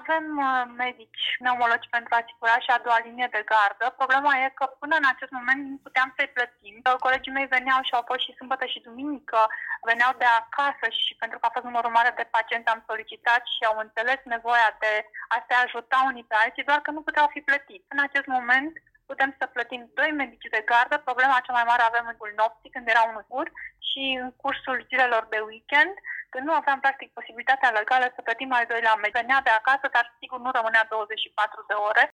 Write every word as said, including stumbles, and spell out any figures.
avem medici pneumologi pentru a asigura și a doua linie de gardă. Problema e că până în acest moment nu puteam să-i plătim. Colegii mei veneau și au fost și sâmbătă și duminică, veneau de acasă și pentru că a fost numărul mare de pacienți am solicitat și au înțeles nevoia de a se ajuta unii pe alții, doar că nu puteau fi plătiți. În acest moment putem să plătim doi medici de gardă. Problema cea mai mare avem în timpul nopții, când era unul singur, și în cursul zilelor de weekend, când nu aveam practic posibilitatea legală să plătim al doilea medic. Venea de acasă, dar sigur nu rămânea douăzeci și patru de ore.